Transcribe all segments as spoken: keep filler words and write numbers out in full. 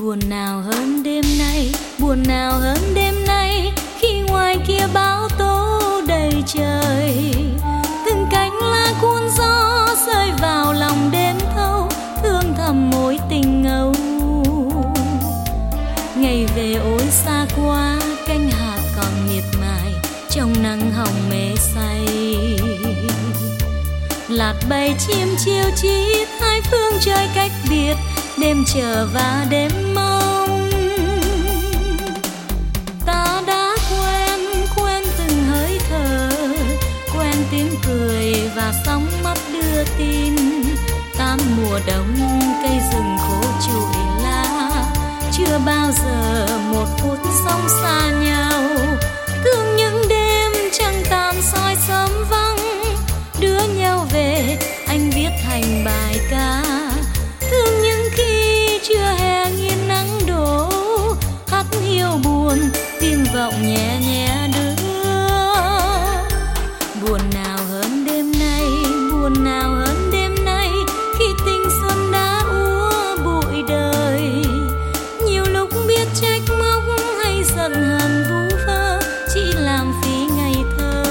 Buồn nào hơn đêm nay, buồn nào hơn đêm nay, khi ngoài kia bão tố đầy trời. Từng cánh lá cuốn gió rơi vào lòng đêm thâu, thương thầm mối tình ngâu. Ngày về ôi xa quá, cánh hạt còn miệt mài trong nắng hồng mê say. Lạt bầy chim chiêu chít hai phương trời cách biệt, đêm chờ và đêm mong. Ta đã quen, quen từng hơi thở, quen tiếng cười và sóng mắt đưa tin. Tám mùa đông cây rừng khô trụi lá, chưa bao giờ một phút sống xa nhau. Thương những đêm trăng tàn soi sớm vắng, đưa nhau về anh viết thành bài ca. Thương những khi chưa hè nghiêng nắng đổ, hát hiu buồn tiếng vọng nhẹ nhẹ đưa. Buồn nào hơn đêm nay, buồn nào hơn đêm nay, khi tình xuân đã úa bụi đời. Nhiều lúc biết trách móc hay giận hờn vu vơ, chỉ làm phí ngày thơ.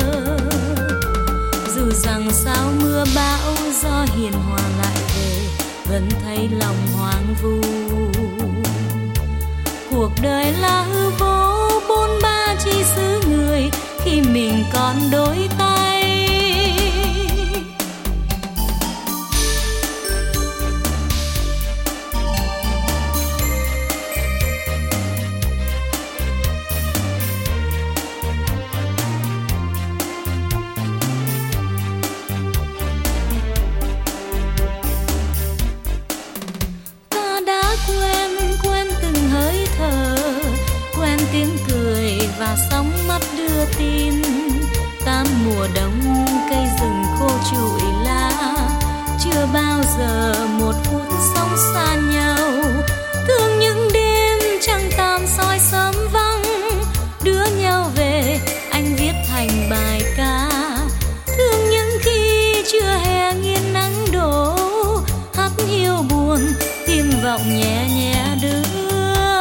Dù rằng sao mưa bão gió hiền hòa lại về, vẫn thấy lòng hoang vu. Cuộc đời là hư vô, bôn ba chi xứ người, khi mình còn đôi tay. Và sóng mắt đưa tin. Tám mùa đông cây rừng khô trụi lá, chưa bao giờ một phút sống xa nhau. Thương những đêm trăng tàn soi sớm vắng, đưa nhau về anh viết thành bài ca. Thương những khi chưa hè nghiêng nắng đổ, hát hiu buồn tiếng vọng nhẹ nhẹ đưa.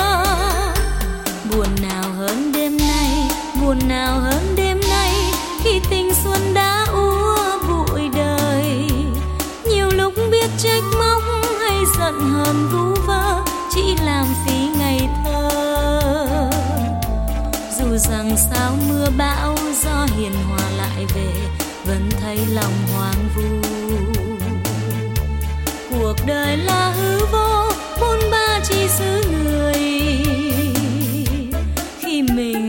Buồn nào hơn đêm nay, buồn nào hơn đêm nay, khi tình xuân đã úa bụi đời. Nhiều lúc biết trách móc hay giận hờn vu vơ, chỉ làm phí ngày thơ. Dù rằng sao mưa bão gió hiền hòa lại về, vẫn thấy lòng hoang vu. Cuộc đời là hư vô, bôn ba chi xứ người, khi mình